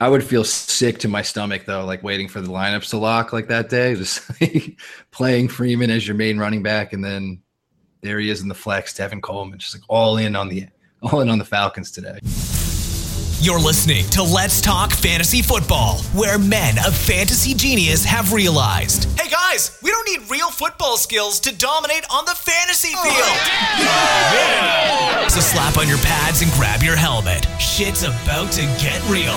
I would feel sick to my stomach though, like waiting for the lineups to lock like that day, just like playing Freeman as your main running back, and then there he is in the flex, Tevin Coleman, just like all in on the Falcons today. You're listening to Let's Talk Fantasy Football, where men of fantasy genius have realized, hey guys, we don't need real football skills to dominate on the fantasy field. Yeah. So slap on your pads and grab your helmet. Shit's about to get real.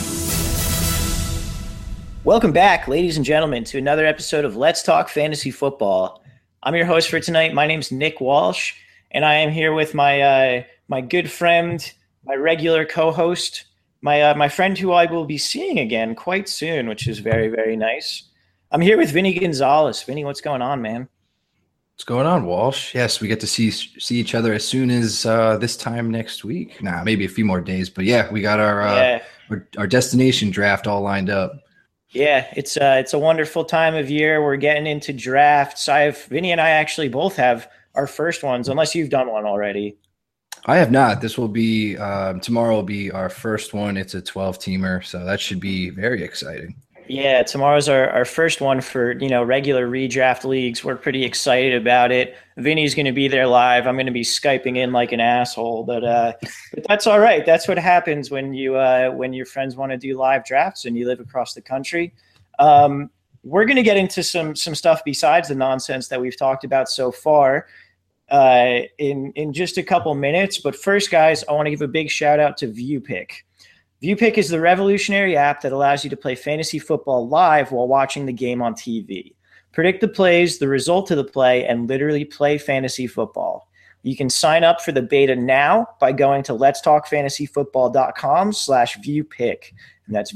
Welcome back, ladies and gentlemen, to another episode of Let's Talk Fantasy Football. I'm your host for tonight. My name's Nick Walsh, and I am here with my good friend, my regular co-host, my friend who I will be seeing again quite soon, which is very, very nice. I'm here with Vinny Gonzalez. Vinny, what's going on, man? What's going on, Walsh? Yes, we get to see each other as soon as this time next week. Nah, maybe a few more days, but yeah, we got our destination draft all lined up. Yeah, it's a wonderful time of year. We're getting into drafts. Vinny and I actually both have our first ones, unless you've done one already. I have not. This will be tomorrow will be our first one. It's a 12-teamer, so that should be very exciting. Yeah, tomorrow's our first one for, regular redraft leagues. We're pretty excited about it. Vinny's going to be there live. I'm going to be Skyping in like an asshole, but that's all right. That's what happens when your friends want to do live drafts and you live across the country. We're going to get into some stuff besides the nonsense that we've talked about so far in just a couple minutes. But first, guys, I want to give a big shout out to ViewPick. ViewPick is the revolutionary app that allows you to play fantasy football live while watching the game on TV. Predict the plays, the result of the play, and literally play fantasy football. You can sign up for the beta now by going to letstalkfantasyfootball.com/viewpick, and that's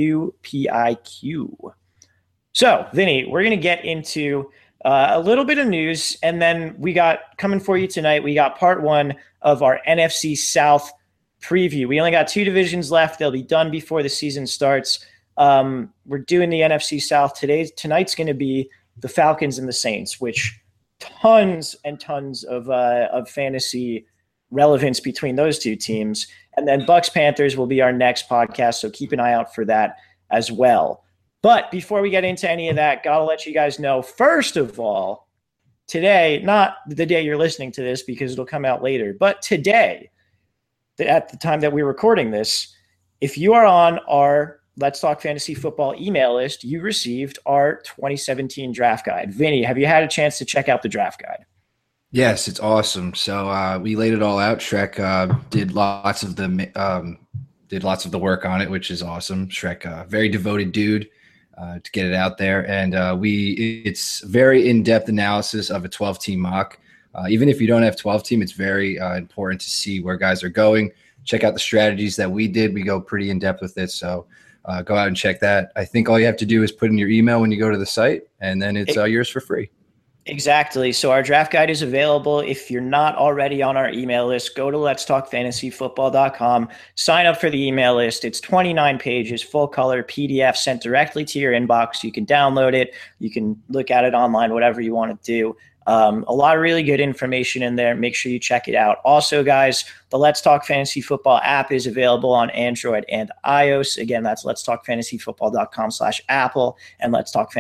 VUPIQ. So, Vinny, we're going to get into a little bit of news, and then we got coming for you tonight. We got part one of our NFC South preview. We only got two divisions left. They'll be done before the season starts. We're doing the NFC South today. Tonight's going to be the Falcons and the Saints, which tons and tons of fantasy relevance between those two teams. And then Bucks Panthers will be our next podcast, so keep an eye out for that as well. But before we get into any of that, gotta let you guys know, first of all, today, not the day you're listening to this because it'll come out later, but today, at the time that we're recording this, if you are on our Let's Talk Fantasy Football email list, you received our 2017 draft guide. Vinny, have you had a chance to check out the draft guide? Yes, it's awesome. So we laid it all out. Shrek did lots of the work on it, which is awesome. Shrek, very devoted dude to get it out there, and it's very in-depth analysis of a 12-team mock. Even if you don't have 12-team, it's very important to see where guys are going. Check out the strategies that we did. We go pretty in-depth with it, so go out and check that. I think all you have to do is put in your email when you go to the site, and then it's yours for free. Exactly. So our draft guide is available. If you're not already on our email list, go to letstalkfantasyfootball.com, sign up for the email list. It's 29 pages, full color PDF sent directly to your inbox. You can download it. You can look at it online, whatever you want to do. A lot of really good information in there. Make sure you check it out. Also, guys, the Let's Talk Fantasy Football app is available on Android and iOS. Again, that's letstalkfantasyfootball.com/Apple and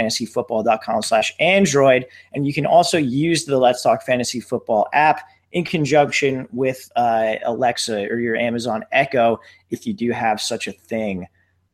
letstalkfantasyfootball.com/Android. And you can also use the Let's Talk Fantasy Football app in conjunction with Alexa or your Amazon Echo if you do have such a thing.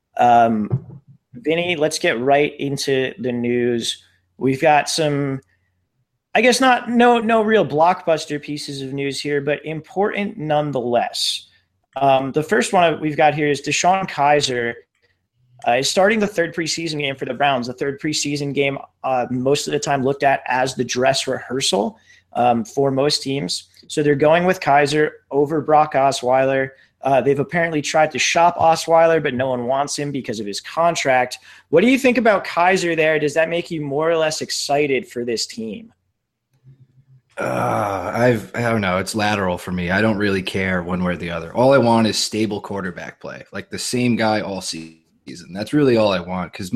Vinny, let's get right into the news. We've got some, I guess no real blockbuster pieces of news here, but important nonetheless. The first one we've got here is DeShone Kizer is starting the third preseason game for the Browns. The third preseason game, most of the time looked at as the dress rehearsal for most teams. So they're going with Kizer over Brock Osweiler. They've apparently tried to shop Osweiler, but no one wants him because of his contract. What do you think about Kizer there? Does that make you more or less excited for this team? I don't know. It's lateral for me. I don't really care one way or the other. All I want is stable quarterback play, like the same guy all season. That's really all I want, because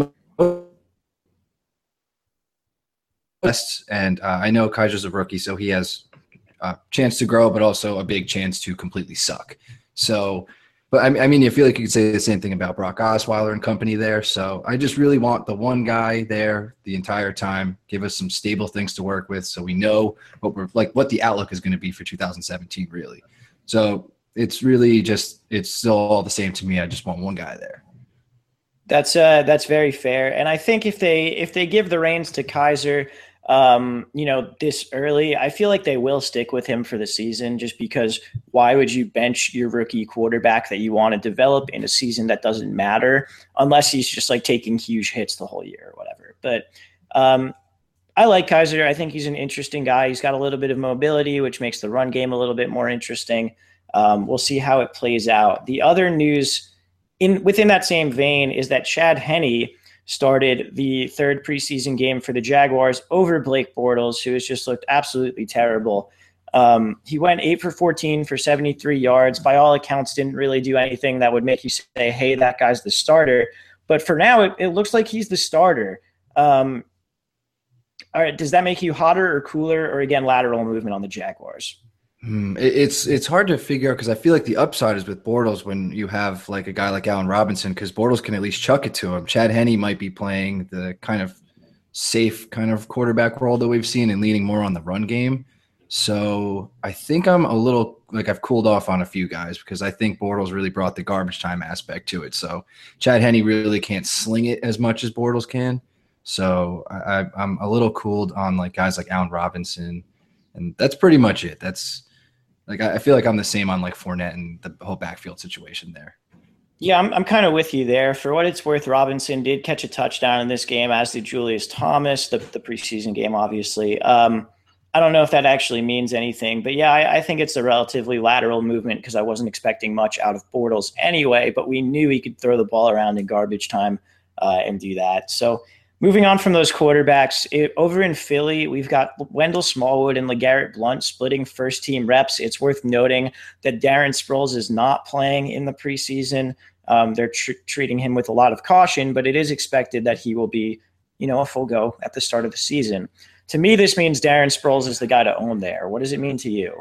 I know Kaiser's a rookie, so he has a chance to grow, but also a big chance to completely suck. So But I mean, you feel like you could say the same thing about Brock Osweiler and company there. So I just really want the one guy there the entire time. Give us some stable things to work with, so we know what the outlook is going to be for 2017, really. So it's really just it's still all the same to me. I just want one guy there. That's very fair, and I think if they give the reins to Kizer, this early, I feel like they will stick with him for the season, just because why would you bench your rookie quarterback that you want to develop in a season that doesn't matter, unless he's just like taking huge hits the whole year or whatever. But I like Kizer. I think he's an interesting guy. He's got a little bit of mobility, which makes the run game a little bit more interesting. We'll see how it plays out. The other news within that same vein is that Chad Henne started the third preseason game for the Jaguars over Blake Bortles, who has just looked absolutely terrible. He went 8 for 14 for 73 yards. By all accounts, didn't really do anything that would make you say, hey, that guy's the starter. But for now, it looks like he's the starter. All right, does that make you hotter or cooler, or again, lateral movement on the Jaguars? It's hard to figure out, because I feel like the upside is with Bortles when you have like a guy like Allen Robinson, because Bortles can at least chuck it to him. Chad Henne might be playing the kind of safe kind of quarterback role that we've seen and leaning more on the run game. So I think I'm a little like I've cooled off on a few guys, because I think Bortles really brought the garbage time aspect to it. So Chad Henne really can't sling it as much as Bortles can. So I'm a little cooled on like guys like Allen Robinson, and that's pretty much it. That's like I feel like I'm the same on like Fournette and the whole backfield situation there. Yeah, I'm kind of with you there. For what it's worth, Robinson did catch a touchdown in this game, as did Julius Thomas, the preseason game, obviously. I don't know if that actually means anything, but yeah, I think it's a relatively lateral movement, because I wasn't expecting much out of Bortles anyway, but we knew he could throw the ball around in garbage time and do that. So moving on from those quarterbacks, over in Philly, we've got Wendell Smallwood and LeGarrette Blount splitting first-team reps. It's worth noting that Darren Sproles is not playing in the preseason. They're treating him with a lot of caution, but it is expected that he will be, a full go at the start of the season. To me, this means Darren Sproles is the guy to own there. What does it mean to you?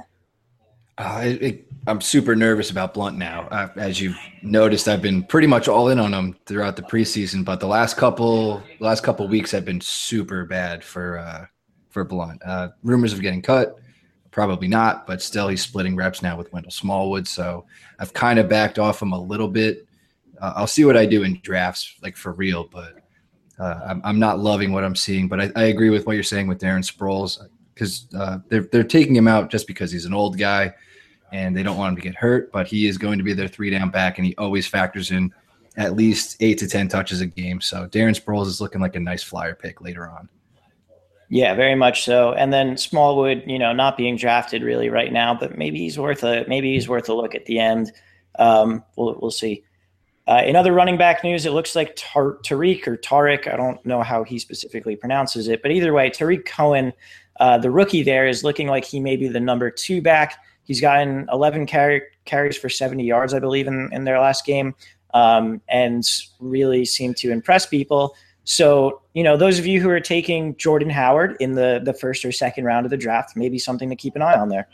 I'm super nervous about Blount now. As you've noticed, I've been pretty much all in on him throughout the preseason, but the last couple weeks have been super bad for Blount. Rumors of getting cut, probably not, but still he's splitting reps now with Wendell Smallwood. So I've kind of backed off him a little bit. I'll see what I do in drafts, like for real, but I'm not loving what I'm seeing. But I agree with what you're saying with Darren Sproles, because they're taking him out just because he's an old guy and they don't want him to get hurt, but he is going to be their 3-down back, and he always factors in at least 8 to 10 touches a game. So Darren Sproles is looking like a nice flyer pick later on. Yeah, very much so. And then Smallwood, not being drafted really right now, but maybe he's worth a look at the end. We'll see. In other running back news, it looks like Tariq or Tariq, I don't know how he specifically pronounces it, but either way, Tariq Cohen, the rookie there, is looking like he may be the number 2 back. He's gotten 11 carries for 70 yards, I believe, in their last game, and really seemed to impress people. So, those of you who are taking Jordan Howard in the first or second round of the draft, maybe something to keep an eye on there.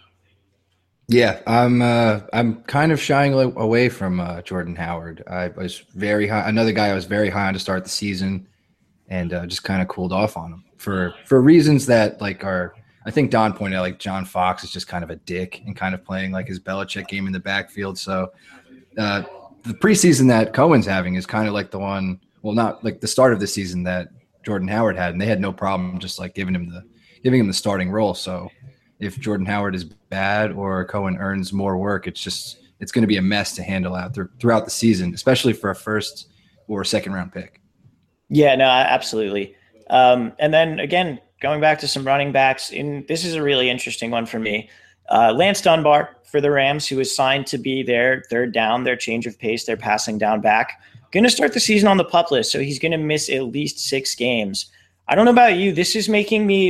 Yeah, I'm kind of shying away from Jordan Howard. I was very high. Another guy I was very high on to start the season, and just kind of cooled off on him for reasons that I think Don pointed out, like John Fox is just kind of a dick and kind of playing like his Belichick game in the backfield. So the preseason that Cohen's having is kind of like the one, well, not like the start of the season that Jordan Howard had, and they had no problem just like giving him the starting role. So if Jordan Howard is bad or Cohen earns more work, it's going to be a mess to handle out throughout the season, especially for a first or second round pick. Yeah, no, absolutely. And then again, going back to some running backs, this is a really interesting one for me. Lance Dunbar for the Rams, who is signed to be their third down, their change of pace, their passing down back, going to start the season on the PUP list, so he's going to miss at least 6 games. I don't know about you. This is making me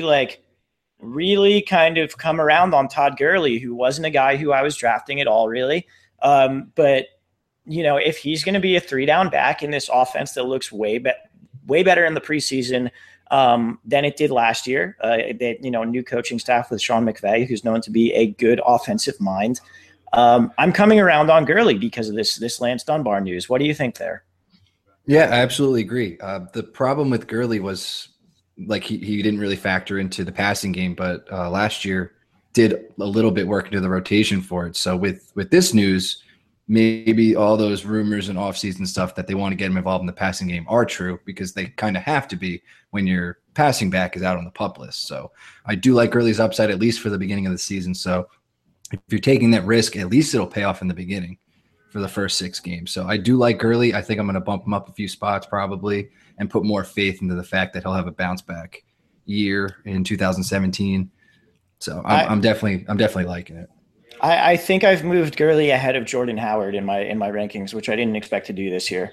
really kind of come around on Todd Gurley, who wasn't a guy who I was drafting at all, really. But, if he's going to be a 3-down back in this offense that looks way better in the preseason than it did last year, new coaching staff with Sean McVay, who's known to be a good offensive mind. I'm coming around on Gurley because of this Lance Dunbar news. What do you think there? Yeah, I absolutely agree. The problem with Gurley was like he didn't really factor into the passing game, but last year did a little bit work into the rotation for it. So with this news, maybe all those rumors and offseason stuff that they want to get him involved in the passing game are true, because they kind of have to be when your passing back is out on the PUP list. So I do like Gurley's upside, at least for the beginning of the season. So if you're taking that risk, at least it'll pay off in the beginning for the first 6 games. So I do like Gurley. I think I'm going to bump him up a few spots probably and put more faith into the fact that he'll have a bounce back year in 2017. So I'm definitely liking it. I think I've moved Gurley ahead of Jordan Howard in my rankings, which I didn't expect to do this year.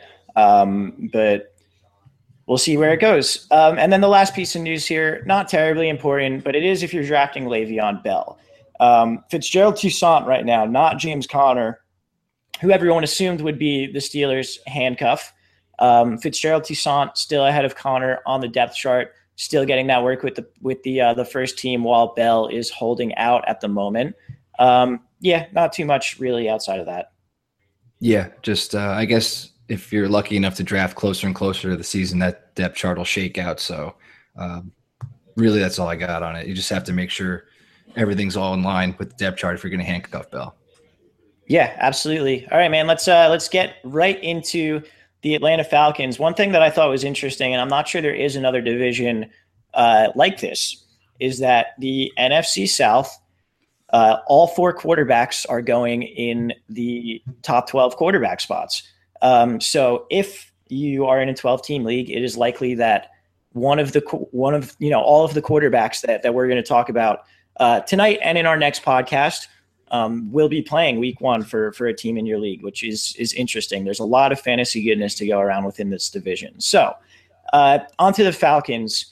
But we'll see where it goes. And then the last piece of news here, not terribly important, but it is if you're drafting Le'Veon Bell. Fitzgerald Toussaint right now, not James Conner, who everyone assumed would be the Steelers' handcuff. Fitzgerald Toussaint still ahead of Conner on the depth chart, still getting that work with the first team while Bell is holding out at the moment. Not too much really outside of that. Yeah, just I guess if you're lucky enough to draft closer and closer to the season, that depth chart will shake out. So really that's all I got on it. You just have to make sure everything's all in line with the depth chart if you're going to handcuff Bell. Yeah, absolutely. All right, man, let's get right into the Atlanta Falcons. One thing that I thought was interesting, and I'm not sure there is another division like this, is that the NFC South, all 4 quarterbacks are going in the top 12 quarterback spots. So if you are in a 12-team league, it is likely that all of the quarterbacks that we're going to talk about tonight and in our next podcast will be playing week 1 for a team in your league, which is interesting. There's a lot of fantasy goodness to go around within this division. So onto the Falcons.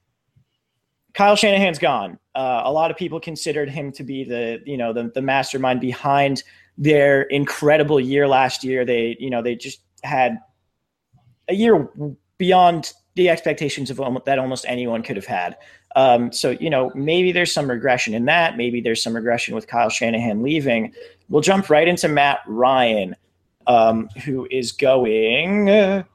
Kyle Shanahan's gone. A lot of people considered him to be the mastermind behind their incredible year last year. They just had a year beyond the expectations of that almost anyone could have had. So maybe there's some regression in that. Maybe there's some regression with Kyle Shanahan leaving. We'll jump right into Matt Ryan, who is going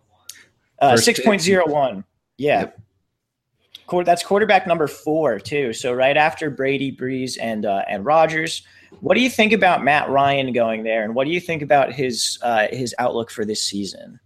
6.01. Yeah. Yep. That's quarterback number 4 too. So right after Brady, Breeze, and Rodgers. What do you think about Matt Ryan going there, and what do you think about his outlook for this season?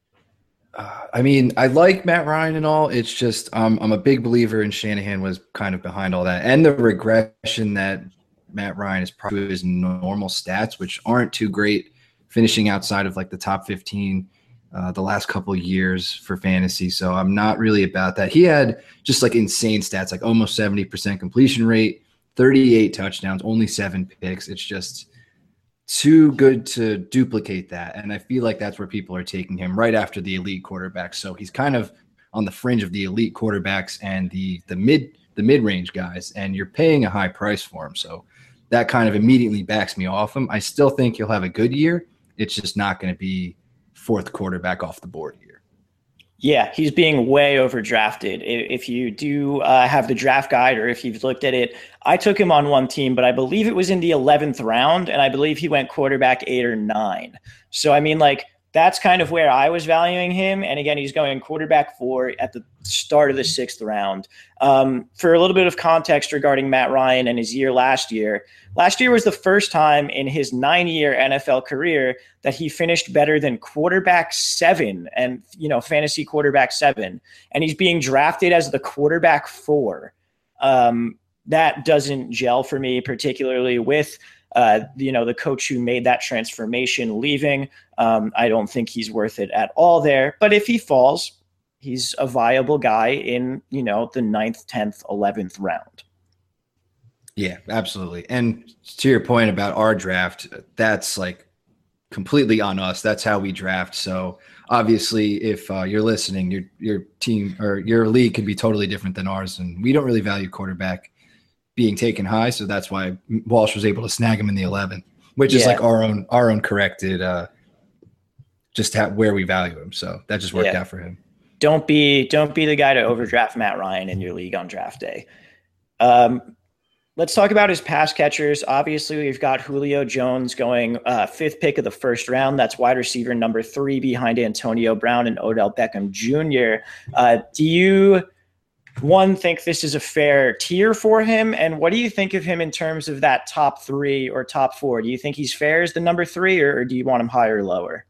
I mean, I like Matt Ryan and all. It's just I'm a big believer in Shanahan was kind of behind all that, and the regression that Matt Ryan is probably to his normal stats, which aren't too great, finishing outside of like the top 15 the last couple of years for fantasy. So I'm not really about that. He had just like insane stats, like almost 70% completion rate, 38 touchdowns, only 7 picks. It's just too good to duplicate that. And I feel like that's where people are taking him right after the elite quarterbacks. So he's kind of on the fringe of the elite quarterbacks and the mid-range guys, and you're paying a high price for him. So that kind of immediately backs me off him. I still think he'll have a good year. It's just not going to be 4th quarterback off the board here. Yeah, he's being way overdrafted. If you do have the draft guide, or if you've looked at it, I took him on one team, but I believe it was in the 11th round, and I believe he went quarterback 8 or 9. So, I mean, like, that's kind of where I was valuing him. And again, he's going quarterback 4 at the start of the 6th round. For a little bit of context regarding Matt Ryan and his year last year was the first time in his 9-year NFL career that he finished better than quarterback 7 and, fantasy quarterback 7. And he's being drafted as the quarterback 4. That doesn't gel for me, particularly with the coach who made that transformation leaving. I don't think he's worth it at all there. But if he falls, he's a viable guy in, the 9th, 10th, 11th round. Yeah, absolutely. And to your point about our draft, that's like completely on us. That's how we draft. So obviously, if you're listening, your team or your league could be totally different than ours. And we don't really value quarterback being taken high. So that's why Walsh was able to snag him in the 11, which is like our own corrected, where we value him. So that just worked out for him. Don't be the guy to overdraft Matt Ryan in your league on draft day. Let's talk about his pass catchers. Obviously, we've got Julio Jones going 5th pick of the first round. That's wide receiver number 3 behind Antonio Brown and Odell Beckham Jr. Do you, one, think this is a fair tier for him? And what do you think of him in terms of that top 3 or top 4? Do you think he's fair as the number 3, or do you want him higher or lower?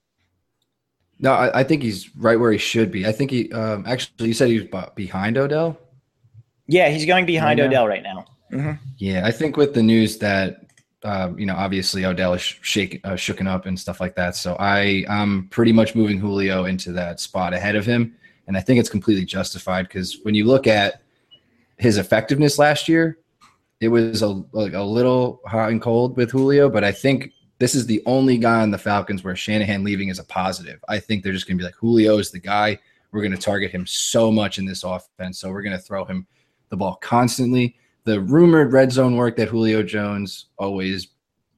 No, I think he's right where he should be. I think he actually, you said he was behind Odell? Yeah, he's going behind Odell right now. Mm-hmm. Yeah, I think with the news that, obviously Odell is shooken up and stuff like that. So I'm pretty much moving Julio into that spot ahead of him. And I think it's completely justified because when you look at his effectiveness last year, it was a little hot and cold with Julio. But I think this is the only guy on the Falcons where Shanahan leaving is a positive. I think they're just going to be like, Julio is the guy. We're going to target him so much in this offense. So we're going to throw him the ball constantly. The rumored red zone work that Julio Jones always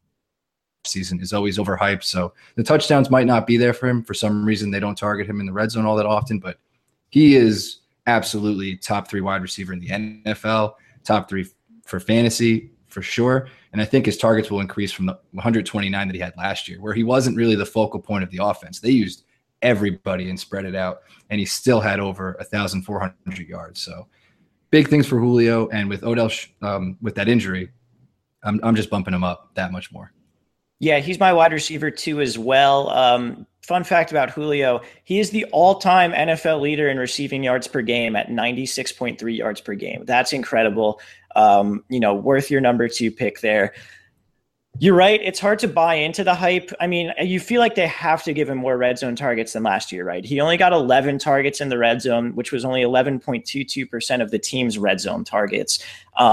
season is always overhyped. So the touchdowns might not be there for him. For some reason, they don't target him in the red zone all that often, but he is absolutely top 3 wide receiver in the NFL, top 3 for fantasy for sure. And I think his targets will increase from the 129 that he had last year, where he wasn't really the focal point of the offense. They used everybody and spread it out, and he still had over 1,400 yards. So big things for Julio, and with Odell with that injury, I'm just bumping him up that much more. Yeah, he's my wide receiver 2 as well. Fun fact about Julio, he is the all-time NFL leader in receiving yards per game at 96.3 yards per game. That's incredible. Worth your number 2 pick there. You're right. It's hard to buy into the hype. I mean, you feel like they have to give him more red zone targets than last year, right? He only got 11 targets in the red zone, which was only 11.22% of the team's red zone targets.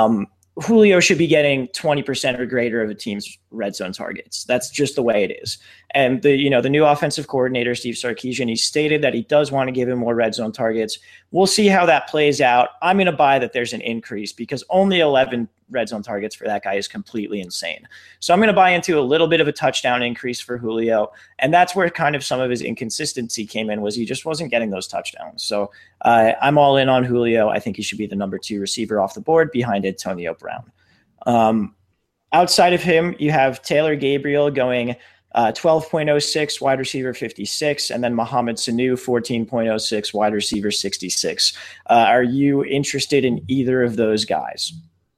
Julio should be getting 20% or greater of a team's red zone targets. That's just the way it is. And the new offensive coordinator, Steve Sarkisian, he stated that he does want to give him more red zone targets. We'll see how that plays out. I'm going to buy that there's an increase because only 11 red zone targets for that guy is completely insane. So I'm going to buy into a little bit of a touchdown increase for Julio. And that's where kind of some of his inconsistency came in, was he just wasn't getting those touchdowns. So I'm all in on Julio. I think he should be the number 2 receiver off the board behind Antonio Brown. Outside of him, you have Taylor Gabriel going 12.06, wide receiver 56, and then Mohamed Sanu 14.06, wide receiver 66. Are you interested in either of those guys?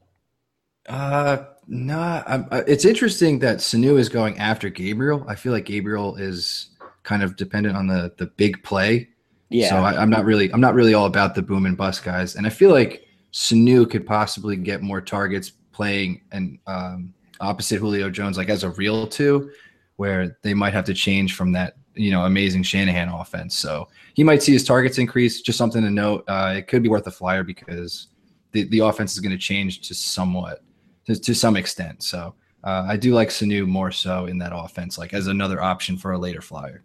No. It's interesting that Sanu is going after Gabriel. I feel like Gabriel is kind of dependent on the big play. Yeah. So I'm not really all about the boom and bust guys. And I feel like Sanu could possibly get more targets playing and opposite Julio Jones, like as a real 2, where they might have to change from that, amazing Shanahan offense. So he might see his targets increase. Just something to note. It could be worth a flyer because the offense is going to change to some extent. So I do like Sanu more so in that offense, like as another option for a later flyer.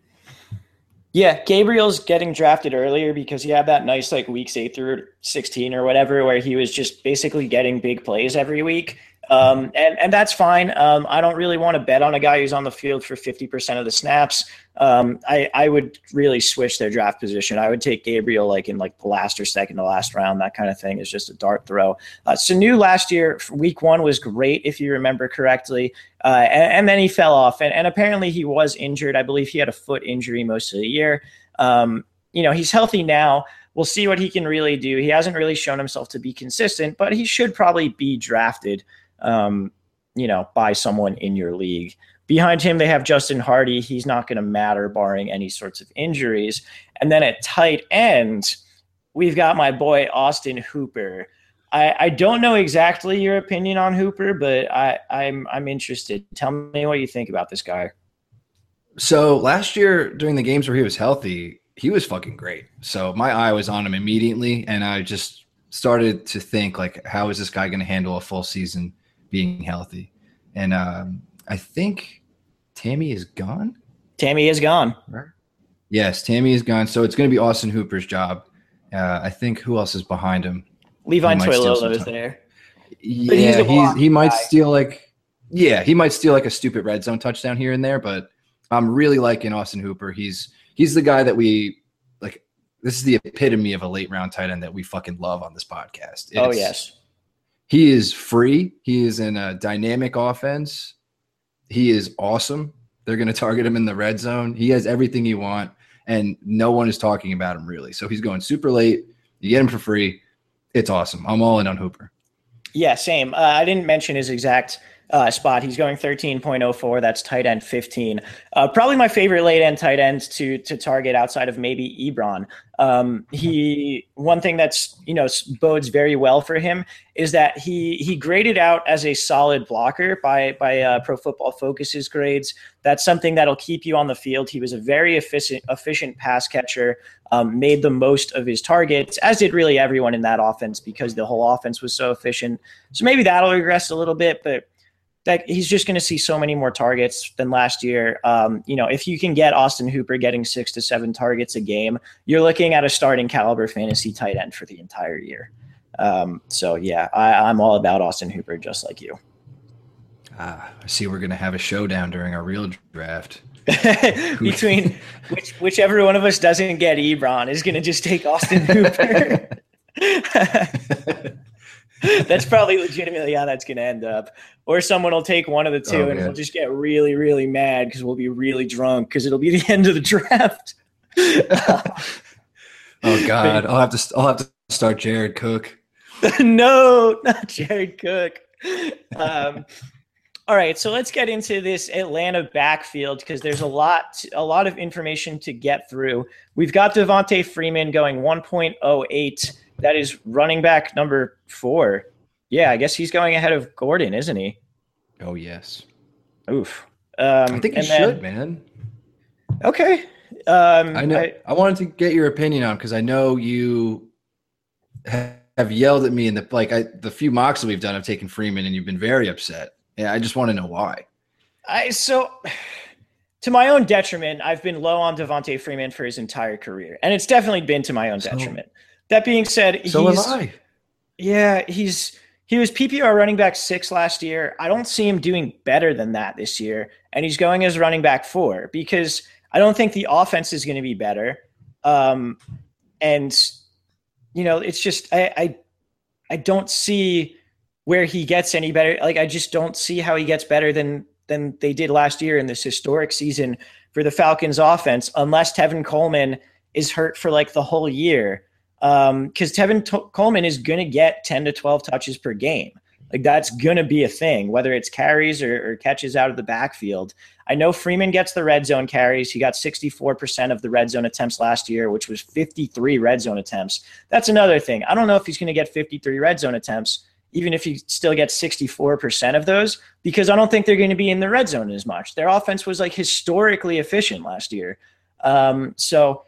Yeah, Gabriel's getting drafted earlier because he had that nice weeks 8 through 16 or whatever, where he was just basically getting big plays every week. And that's fine. I don't really want to bet on a guy who's on the field for 50% of the snaps. I would really switch their draft position. I would take Gabriel in the last or second to last round. That kind of thing is just a dart throw. Sanu last year, week 1 was great, if you remember correctly. And then he fell off. And apparently he was injured. I believe he had a foot injury most of the year. He's healthy now. We'll see what he can really do. He hasn't really shown himself to be consistent, but he should probably be drafted by someone in your league. Behind him, they have Justin Hardy. He's not going to matter barring any sorts of injuries. And then at tight end, we've got my boy Austin Hooper. I don't know exactly your opinion on Hooper, but I'm interested. Tell me what you think about this guy. So last year during the games where he was healthy, he was fucking great. So my eye was on him immediately, and I just started to think how is this guy going to handle a full season being healthy? And I think Tammy is gone. Tammy is gone. Right? Yes, Tammy is gone. So it's going to be Austin Hooper's job. I think who else is behind him? Levi Toilolo is there. Yeah, he might steal he might steal a stupid red zone touchdown here and there, but I'm really liking Austin Hooper. He's the guy that we like. This is the epitome of a late round tight end that we fucking love on this podcast. Yes. He is free. He is in a dynamic offense. He is awesome. They're going to target him in the red zone. He has everything you want, and no one is talking about him really. So he's going super late. You get him for free. It's awesome. I'm all in on Hooper. Yeah, same. I didn't mention his exact spot. He's going 13.04. That's tight end 15. Probably my favorite late end tight end to target outside of maybe Ebron. One thing that's, bodes very well for him is that he graded out as a solid blocker by Pro Football Focus's grades. That's something that'll keep you on the field. He was a very efficient pass catcher, made the most of his targets, as did really everyone in that offense because the whole offense was so efficient. So maybe that'll regress a little bit, but that he's just going to see so many more targets than last year. If you can get Austin Hooper getting 6 to 7 targets a game, you're looking at a starting caliber fantasy tight end for the entire year. I'm all about Austin Hooper, just like you. I see we're going to have a showdown during our real draft. Between whichever one of us doesn't get Ebron is going to just take Austin Hooper. That's probably legitimately how that's going to end up. Or someone will take one of the two and we'll just get really, really mad because we'll be really drunk because it'll be the end of the draft. Oh God, I'll have to start Jared Cook. No, not Jared Cook. All right, so let's get into this Atlanta backfield because there's a lot of information to get through. We've got Devonta Freeman going 1.08. That is running back number 4. Yeah, I guess he's going ahead of Gordon, isn't he? Oh, yes. Oof. I think he should, man. Okay. I know. I wanted to get your opinion on because I know you have yelled at me in the few mocks that we've done. I've taken Freeman, and you've been very upset. Yeah, I just want to know why. To my own detriment, I've been low on Devonta Freeman for his entire career, and it's definitely been to my own detriment. That being said, so have I. Yeah, he was PPR running back 6 last year. I don't see him doing better than that this year, and he's going as running back 4 because I don't think the offense is going to be better. It's just I don't see where he gets any better. Like I just don't see how he gets better than they did last year in this historic season for the Falcons offense, unless Tevin Coleman is hurt for like the whole year. Because Tevin Coleman is going to get 10 to 12 touches per game. Like that's going to be a thing, whether it's carries or catches out of the backfield. I know Freeman gets the red zone carries. He got 64% of the red zone attempts last year, which was 53 red zone attempts. That's another thing. I don't know if he's going to get 53 red zone attempts, even if he still gets 64% of those, because I don't think they're going to be in the red zone as much. Their offense was like historically efficient last year. So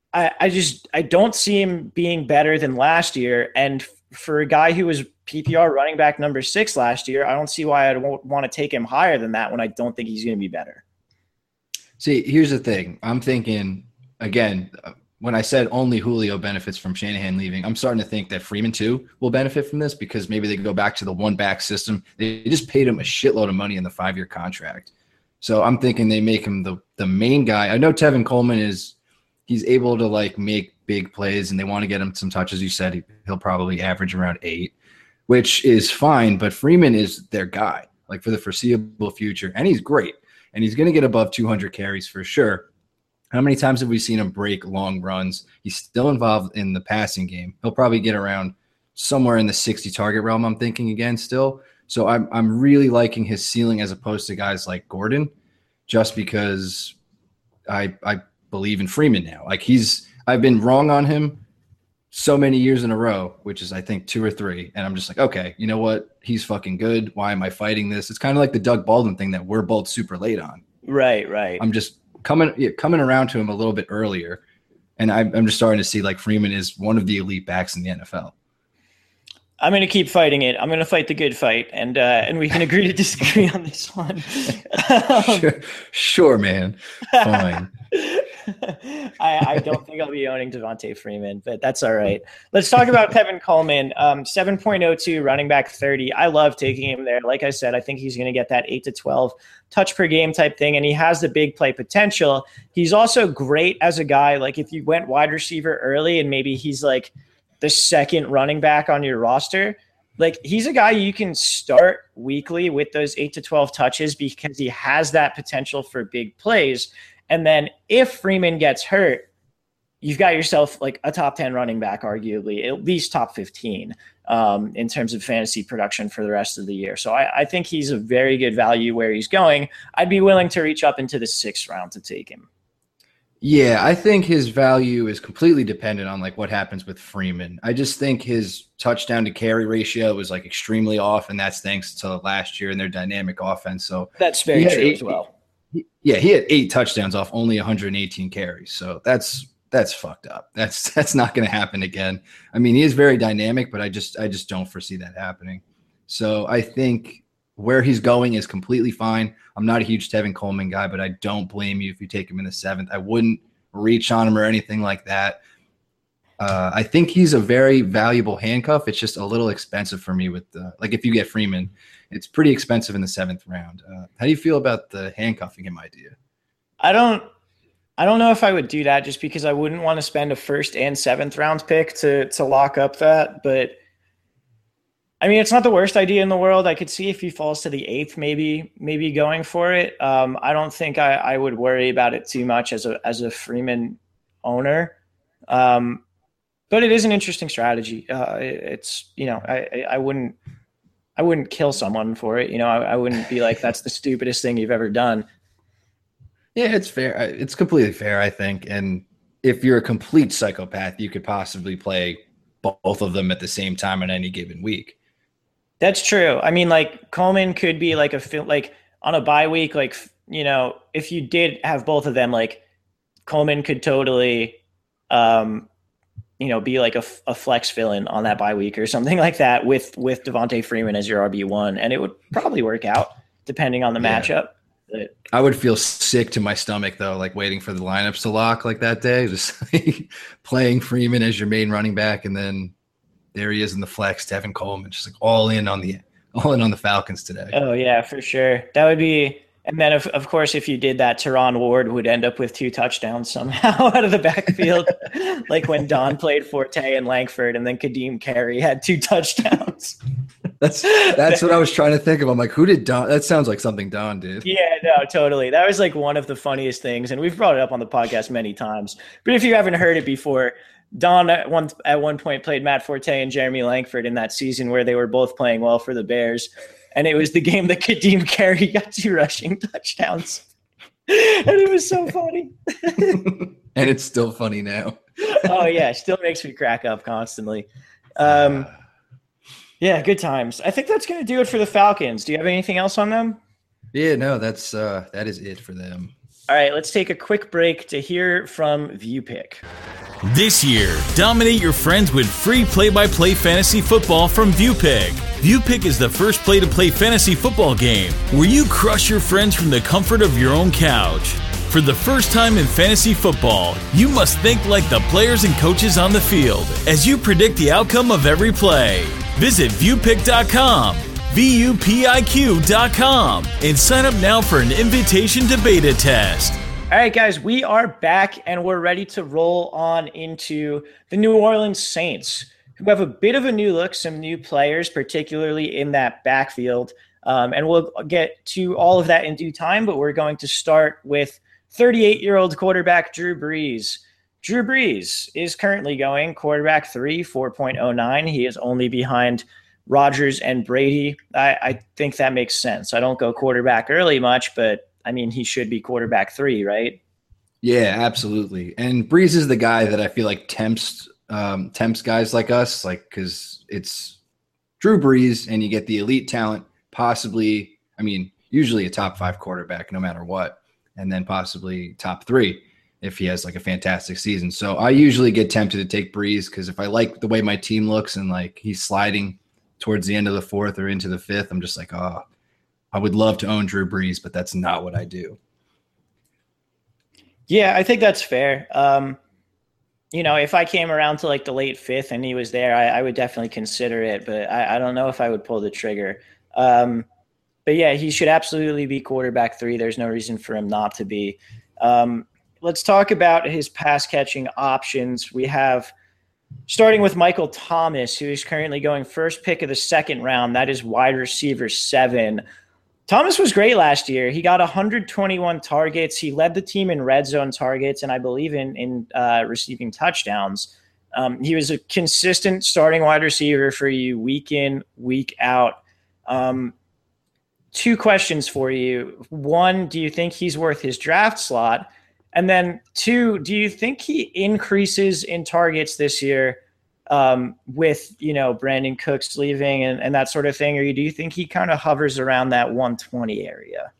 I don't see him being better than last year. And for a guy who was PPR running back number 6 last year, I don't see why I don't want to take him higher than that when I don't think he's going to be better. See, here's the thing. I'm thinking, again, when I said only Julio benefits from Shanahan leaving, I'm starting to think that Freeman too will benefit from this because maybe they go back to the one back system. They just paid him a shitload of money in the 5-year contract. So I'm thinking they make him the main guy. I know Tevin Coleman he's able to like make big plays and they want to get him some touches. You said he'll probably average around 8, which is fine, but Freeman is their guy like for the foreseeable future. And he's great. And he's going to get above 200 carries for sure. How many times have we seen him break long runs? He's still involved in the passing game. He'll probably get around somewhere in the 60 target realm, I'm thinking again still. So I'm really liking his ceiling as opposed to guys like Gordon, just because I believe in Freeman now. Like I've been wrong on him so many years in a row, which is I think 2 or 3. And I'm just like, okay, you know what? He's fucking good. Why am I fighting this? It's kind of like the Doug Baldwin thing that we're both super late on. Right. I'm just coming around to him a little bit earlier. And I'm just starting to see like Freeman is one of the elite backs in the NFL. I'm going to keep fighting it. I'm going to fight the good fight, and we can agree to disagree on this one. Sure, man. Fine. I don't think I'll be owning Devonta Freeman, but that's all right. Let's talk about Tevin Coleman. 7.02 running back 30. I love taking him there. Like I said, I think he's going to get that 8 to 12 touch per game type thing, and he has the big play potential. He's also great as a guy. Like if you went wide receiver early and maybe he's like the second running back on your roster, Like, he's a guy you can start weekly with those 8 to 12 touches because he has that potential for big plays. And then if Freeman gets hurt, you've got yourself like a top 10 running back, arguably, at least top 15 in terms of fantasy production for the rest of the year. So I think he's a very good value where he's going. I'd be willing to reach up into the 6th round to take him. Yeah, I think his value is completely dependent on like what happens with Freeman. I just think his touchdown to carry ratio was like extremely off, and that's thanks to last year and their dynamic offense. So that's very true as well. He had 8 touchdowns off only 118 carries. So that's fucked up. That's not going to happen again. I mean, he is very dynamic, but I just don't foresee that happening. So I think where he's going is completely fine. I'm not a huge Tevin Coleman guy, but I don't blame you if you take him in the 7th. I wouldn't reach on him or anything like that. I think he's a very valuable handcuff. It's just a little expensive for me with like if you get Freeman, it's pretty expensive in the 7th round. How do you feel about the handcuffing him idea? I don't know if I would do that just because I wouldn't want to spend a 1st and 7th round pick to lock up that. But I mean, it's not the worst idea in the world. I could see if he falls to the 8th, maybe going for it. I don't think I would worry about it too much as a Freeman owner. But it is an interesting strategy. It's, you know, I wouldn't kill someone for it. You know, I wouldn't be like, that's the stupidest thing you've ever done. Yeah, it's fair. It's completely fair, I think. And if you're a complete psychopath, you could possibly play both of them at the same time on any given week. That's true. I mean, like Coleman could be like like on a bye week, like, you know, if you did have both of them, like Coleman could totally, you know, be like a flex fill-in on that bye week or something like that with Devontae Freeman as your RB1, and it would probably work out depending on the matchup. But I would feel sick to my stomach though, like waiting for the lineups to lock like that day, just like playing Freeman as your main running back, and then there he is in the flex, Tevin Coleman, just like all in on the Falcons today. Oh yeah, for sure. That would be. And then, of course, if you did that, Teron Ward would end up with 2 touchdowns somehow out of the backfield, like when Don played Forte and Langford, and then Kadeem Carey had 2 touchdowns. That's what I was trying to think of. I'm like, who did Don? That sounds like something Don did. Yeah, no, totally. That was like one of the funniest things, and we've brought it up on the podcast many times. But if you haven't heard it before, Don at one point played Matt Forte and Jeremy Langford in that season where they were both playing well for the Bears. And it was the game that Kadeem Carey got 2 rushing touchdowns. And it was so funny. And it's still funny now. Oh, yeah. Still makes me crack up constantly. Yeah, good times. I think that's going to do it for the Falcons. Do you have anything else on them? Yeah, no, that is it for them. All right, let's take a quick break to hear from ViewPick. This year, dominate your friends with free play-by-play fantasy football from ViewPick. ViewPick is the first play-to-play fantasy football game where you crush your friends from the comfort of your own couch. For the first time in fantasy football, you must think like the players and coaches on the field as you predict the outcome of every play. Visit viewpick.com, VUPIQ.com, and sign up now for an invitation to beta test. All right, guys, we are back and we're ready to roll on into the New Orleans Saints, who have a bit of a new look, some new players, particularly in that backfield. And we'll get to all of that in due time, but we're going to start with 38-year-old quarterback Drew Brees. Drew Brees is currently going quarterback 3, 4.09. He is only behind Rodgers and Brady. I think that makes sense. I don't go quarterback early much, but I mean, he should be quarterback 3, right? Yeah, absolutely. And Brees is the guy that I feel like tempts guys like us, like, because it's Drew Brees and you get the elite talent, possibly, I mean, usually a top 5 quarterback no matter what, and then possibly top 3 if he has like a fantastic season. So I usually get tempted to take Brees because if I like the way my team looks and like he's sliding towards the end of the 4th or into the 5th, I'm just like, oh, I would love to own Drew Brees, but that's not what I do. Yeah, I think that's fair. You know, if I came around to like the late 5th and he was there, I would definitely consider it, but I don't know if I would pull the trigger. But yeah, he should absolutely be quarterback 3. There's no reason for him not to be. Let's talk about his pass catching options. We have Starting with Michael Thomas, who is currently going first pick of the second round. That is wide receiver 7. Thomas was great last year. He got 121 targets. He led the team in red zone targets, and I believe in receiving touchdowns. He was a consistent starting wide receiver for you week in, week out. 2 questions for you. 1, do you think he's worth his draft slot? And then 2, do you think he increases in targets this year with, Brandon Cooks leaving and that sort of thing? Or do you think he kind of hovers around that 120 area?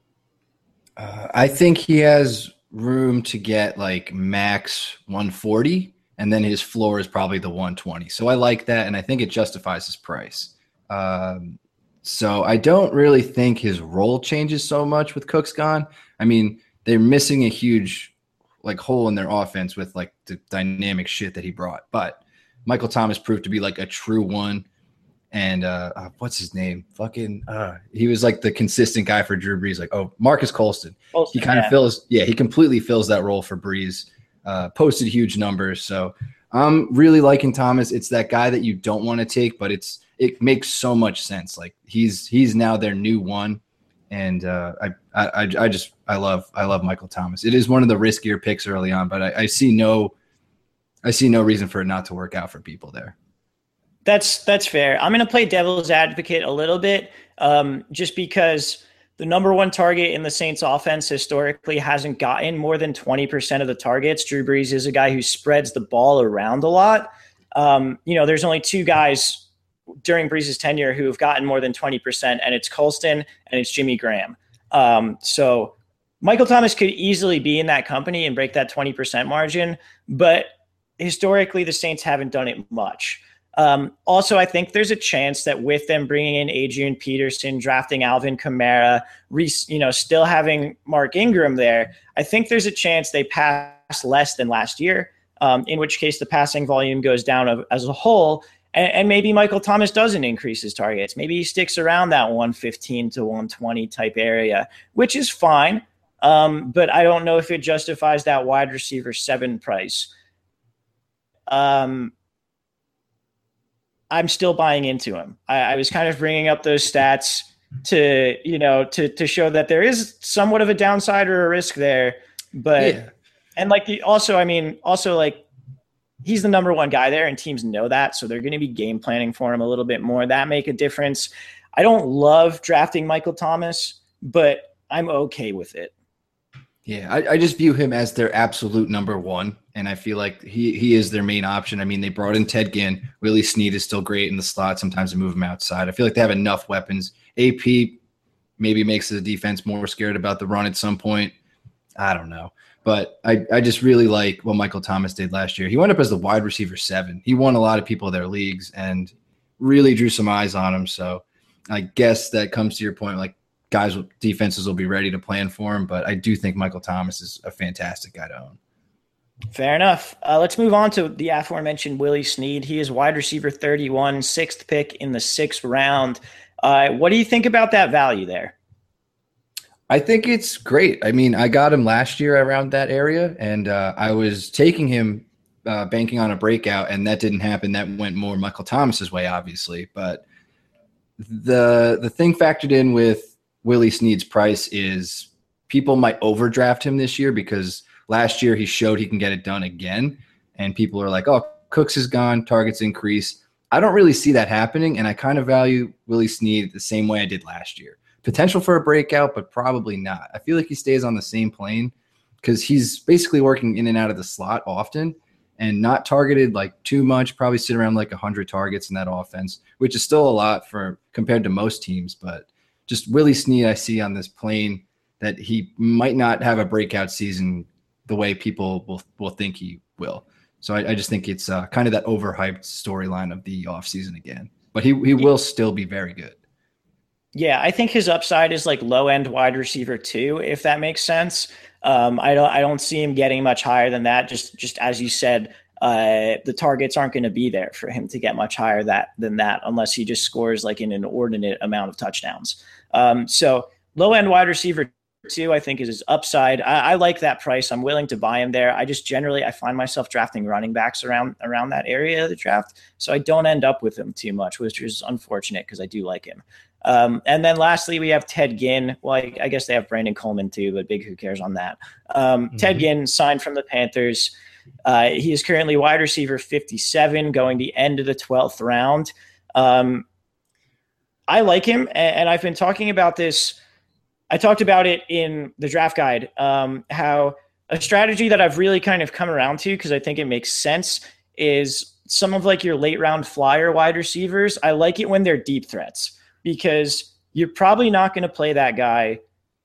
I think he has room to get like max 140, and then his floor is probably the 120. So I like that, and I think it justifies his price. So I don't really think his role changes so much with Cooks gone. I mean, they're missing a huge hole in their offense with the dynamic shit that he brought. But Michael Thomas proved to be a true one. And what's his name? He was the consistent guy for Drew Brees. Marcus Colston. He kind of he completely fills that role for Brees. Posted huge numbers. So I'm really liking Thomas. It's that guy that you don't want to take, but it makes so much sense. He's now their new one. And I love Michael Thomas. It is one of the riskier picks early on, but I see no reason for it not to work out for people there. That's fair. I'm going to play devil's advocate a little bit, just because the number one target in the Saints offense historically hasn't gotten more than 20% of the targets. Drew Brees is a guy who spreads the ball around a lot. There's only 2 guys during Brees' tenure who have gotten more than 20%, and it's Colston and it's Jimmy Graham. So Michael Thomas could easily be in that company and break that 20% margin, but historically the Saints haven't done it much. Also, I think there's a chance that with them bringing in Adrian Peterson, drafting Alvin Kamara, still having Mark Ingram there, I think there's a chance they pass less than last year, in which case the passing volume goes down as a whole. And maybe Michael Thomas doesn't increase his targets. Maybe he sticks around that 115 to 120 type area, which is fine. But I don't know if it justifies that wide receiver 7 price. I'm still buying into him. I was kind of bringing up those stats to show that there is somewhat of a downside or a risk there. But yeah. And he's the number one guy there, and teams know that, so they're going to be game planning for him a little bit more. That make a difference. I don't love drafting Michael Thomas, but I'm okay with it. Yeah, I just view him as their absolute number one, and I feel like he is their main option. I mean, they brought in Ted Ginn. Willie Snead is still great in the slot. Sometimes they move him outside. I feel like they have enough weapons. AP maybe makes the defense more scared about the run at some point. I don't know. But I just really like what Michael Thomas did last year. He went up as the wide receiver 7. He won a lot of people their leagues and really drew some eyes on him. So I guess that comes to your point, defenses will be ready to plan for him. But I do think Michael Thomas is a fantastic guy to own. Fair enough. Let's move on to the aforementioned Willie Snead. He is wide receiver 31, 6th pick in the 6th round. What do you think about that value there? I think it's great. I mean, I got him last year around that area, and I was taking him banking on a breakout, and that didn't happen. That went more Michael Thomas's way, obviously. But the thing factored in with Willie Snead's price is people might overdraft him this year because last year he showed he can get it done again, and people are like, oh, Cooks is gone, targets increase. I don't really see that happening, and I kind of value Willie Snead the same way I did last year. Potential for a breakout, but probably not. I feel like he stays on the same plane because he's basically working in and out of the slot often and not targeted too much, probably sit around 100 targets in that offense, which is still a lot for compared to most teams. But just Willie Snead, I see on this plane that he might not have a breakout season the way people will think he will. So I just think it's kind of that overhyped storyline of the offseason again. But he will still be very good. Yeah, I think his upside is low end wide receiver 2, if that makes sense. I don't see him getting much higher than that. Just as you said, the targets aren't going to be there for him to get much higher than that unless he just scores an inordinate amount of touchdowns. So low end wide receiver 2, I think, is his upside. I like that price. I'm willing to buy him there. I just generally, I find myself drafting running backs around that area of the draft. So I don't end up with him too much, which is unfortunate because I do like him. And then lastly, we have Ted Ginn. Well, I guess they have Brandon Coleman too, but big who cares on that. Ted Ginn signed from the Panthers. He is currently wide receiver 57 going the end of the 12th round. I like him, and I've been talking about this. I talked about it in the draft guide, how a strategy that I've really kind of come around to because I think it makes sense is some of like your late round flyer wide receivers. I like it when they're deep threats because you're probably not going to play that guy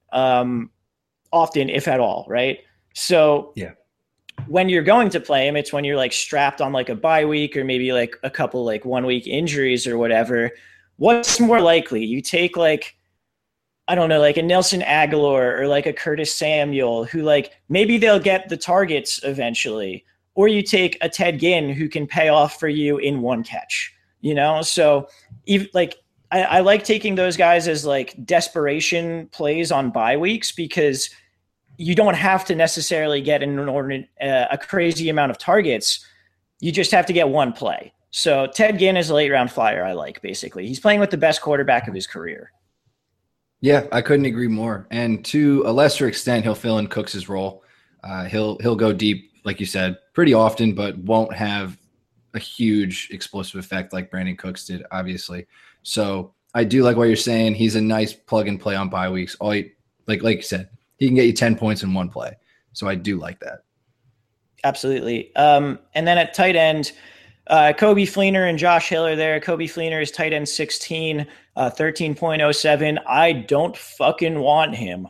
often, if at all, right? So yeah, when you're going to play him, it's when you're like strapped on like a bye week or maybe like a couple like 1 week injuries or whatever. What's more likely? You take like, I don't know, like a Nelson Aguilar or like a Curtis Samuel who like maybe they'll get the targets eventually, or you take a Ted Ginn who can pay off for you in one catch, you know? So even like I like taking those guys as like desperation plays on bye weeks because you don't have to necessarily get a crazy amount of targets. You just have to get one play. So Ted Ginn is a late round flyer. I like basically. He's playing with the best quarterback of his career. Yeah, I couldn't agree more. And to a lesser extent, he'll fill in Cooks' role. He'll go deep, like you said, pretty often, but won't have a huge explosive effect like Brandon Cooks did, obviously. So I do like what you're saying. He's a nice plug and play on bye weeks. Like you said, he can get you 10 points in one play. So I do like that. Absolutely. And then at tight end, Kobe Fleener and Josh Hill are there. Kobe Fleener is tight end 16, 13.07. I don't fucking want him.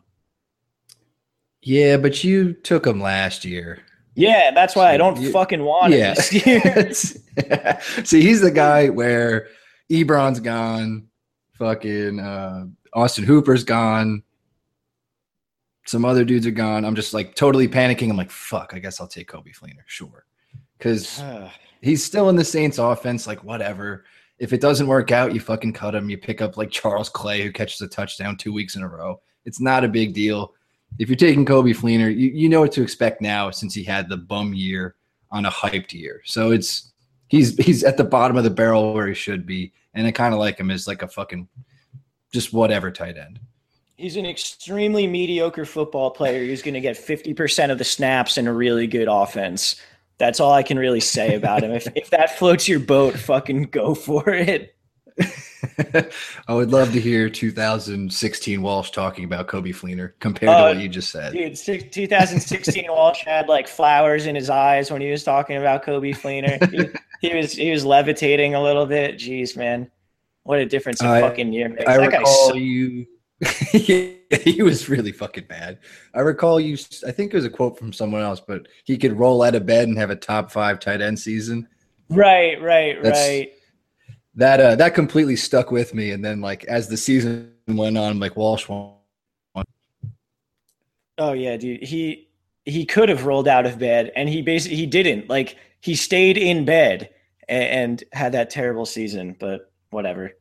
Yeah, but you took him last year. Yeah, that's why I don't fucking want him this year. See, he's the guy where Ebron's gone, fucking Austin Hooper's gone, some other dudes are gone. I'm just like totally panicking. I'm like, fuck, I guess I'll take Kobe Fleener. Sure. Because he's still in the Saints offense, like whatever. If it doesn't work out, you fucking cut him. You pick up like Charles Clay who catches a touchdown 2 weeks in a row. It's not a big deal. If you're taking Kobe Fleener, you know what to expect now since he had the bum year on a hyped year. So he's at the bottom of the barrel where he should be. And I kind of like him as like a fucking just whatever tight end. He's an extremely mediocre football player who's going to get 50% of the snaps in a really good offense. That's all I can really say about him. If that floats your boat, fucking go for it. I would love to hear 2016 Walsh talking about Kobe Fleener compared to what you just said. Dude, 2016 Walsh had like flowers in his eyes when he was talking about Kobe Fleener. He was levitating a little bit. Jeez, man. What a difference a fucking year makes. I recall you – he was really fucking bad. I recall you – I think it was a quote from someone else, but he could roll out of bed and have a top 5 tight end season. Right. That completely stuck with me. And then, like, as the season went on, like, Walsh won. Oh, yeah, dude. He could have rolled out of bed, and he didn't. Like, he stayed in bed and had that terrible season, but whatever.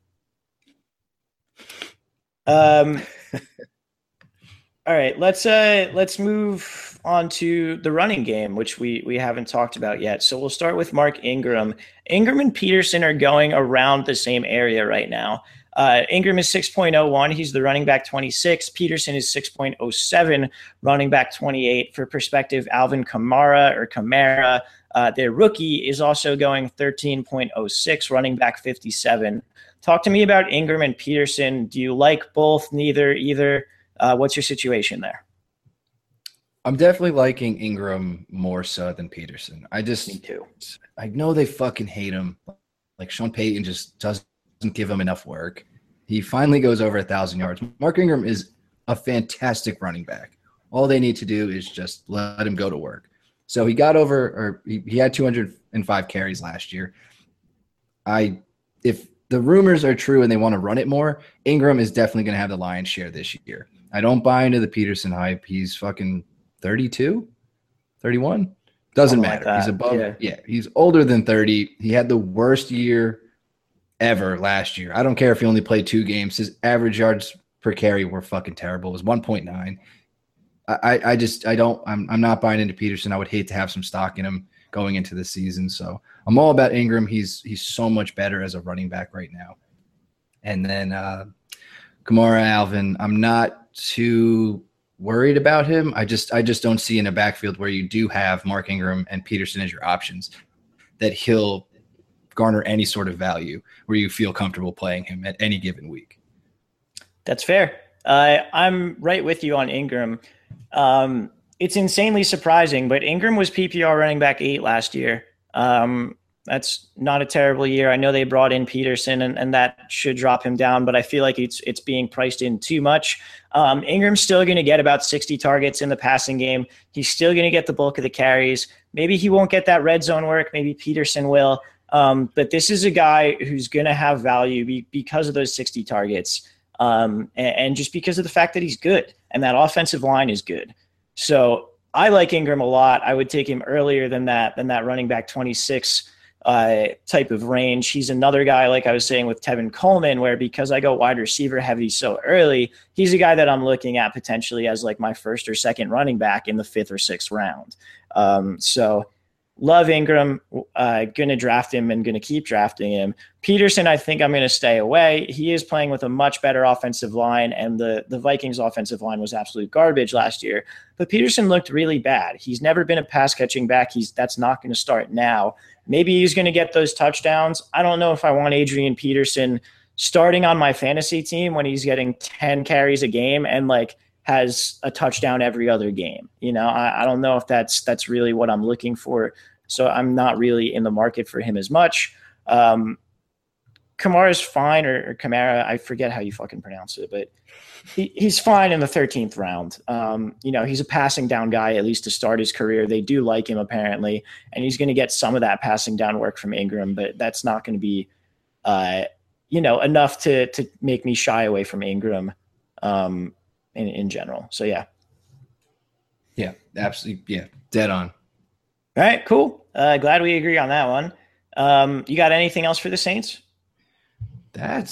All right, let's move on to the running game, which we haven't talked about yet. So we'll start with Mark Ingram. Ingram and Peterson are going around the same area right now. Ingram is 6.01. He's the running back 26. Peterson is 6.07, running back 28. For perspective, Alvin Kamara, their rookie, is also going 13.06, running back 57. Talk to me about Ingram and Peterson. Do you like both, neither, either? What's your situation there? I'm definitely liking Ingram more so than Peterson. Me too. I know they fucking hate him. Like Sean Payton just doesn't give him enough work. He finally goes over 1,000 yards. Mark Ingram is a fantastic running back. All they need to do is just let him go to work. So he got over, or he had 205 carries last year. If the rumors are true and they want to run it more, Ingram is definitely going to have the lion's share this year. I don't buy into the Peterson hype. He's fucking 32, 31. Doesn't matter. Like he's above. Yeah, he's older than 30. He had the worst year ever last year. I don't care if he only played 2 games. His average yards per carry were fucking terrible. It was 1.9. I'm not buying into Peterson. I would hate to have some stock in him going into the season. So I'm all about Ingram. He's so much better as a running back right now. And then Kamara Alvin, I'm not too worried about him. I just don't see in a backfield where you do have Mark Ingram and Peterson as your options that he'll garner any sort of value where you feel comfortable playing him at any given week. That's fair. I'm right with you on Ingram. It's insanely surprising, but Ingram was PPR running back 8 last year. That's not a terrible year. I know they brought in Peterson and that should drop him down, but I feel like it's being priced in too much. Ingram's still going to get about 60 targets in the passing game. He's still going to get the bulk of the carries. Maybe he won't get that red zone work. Maybe Peterson will. But this is a guy who's going to have value because of those 60 targets. And just because of the fact that he's good and that offensive line is good. So I like Ingram a lot. I would take him earlier than that running back 26 type of range. He's another guy, like I was saying with Tevin Coleman, where because I go wide receiver heavy so early, he's a guy that I'm looking at potentially as like my first or second running back in the 5th or 6th round. So love Ingram, going to draft him and going to keep drafting him. Peterson, I think I'm going to stay away. He is playing with a much better offensive line, and the Vikings offensive line was absolute garbage last year. But Peterson looked really bad. He's never been a pass-catching back. That's not going to start now. Maybe he's going to get those touchdowns. I don't know if I want Adrian Peterson starting on my fantasy team when he's getting 10 carries a game and like has a touchdown every other game. You know, I don't know if that's really what I'm looking for. So I'm not really in the market for him as much. Kamara's fine, or Kamara, I forget how you fucking pronounce it, but he's fine in the 13th round. He's a passing down guy, at least to start his career. They do like him apparently, and he's going to get some of that passing down work from Ingram, but that's not going to be, enough to make me shy away from Ingram in general. So yeah. Yeah, absolutely. Yeah, dead on. All right, cool. Glad we agree on that one. You got anything else for the Saints? That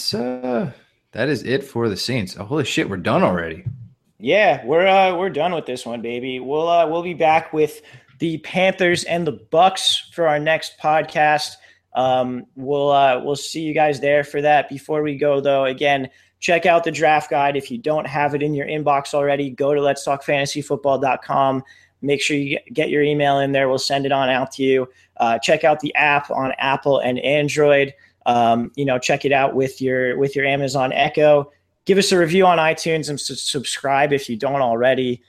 is it for the Saints. Oh, holy shit, we're done already. Yeah, we're done with this one, baby. We'll be back with the Panthers and the Bucks for our next podcast. We'll see you guys there for that. Before we go, though, again, check out the draft guide. If you don't have it in your inbox already, go to letstalkfantasyfootball.com. Make sure you get your email in there. We'll send it on out to you. Check out the app on Apple and Android. Check it out with your Amazon Echo. Give us a review on iTunes and subscribe if you don't already.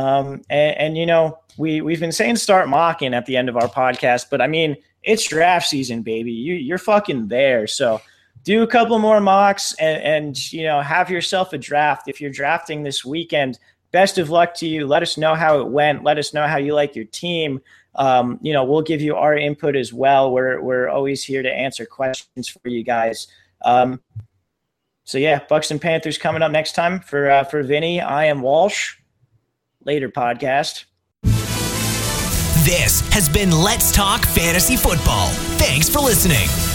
We've been saying start mocking at the end of our podcast, but I mean, it's draft season, baby. You're fucking there. So do a couple more mocks and have yourself a draft. If you're drafting this weekend, best of luck to you. Let us know how it went. Let us know how you like your team. We'll give you our input as well. We're always here to answer questions for you guys. So yeah, Bucks and Panthers coming up next time. For Vinny, I am Walsh. Later, podcast. This has been Let's Talk Fantasy Football. Thanks for listening.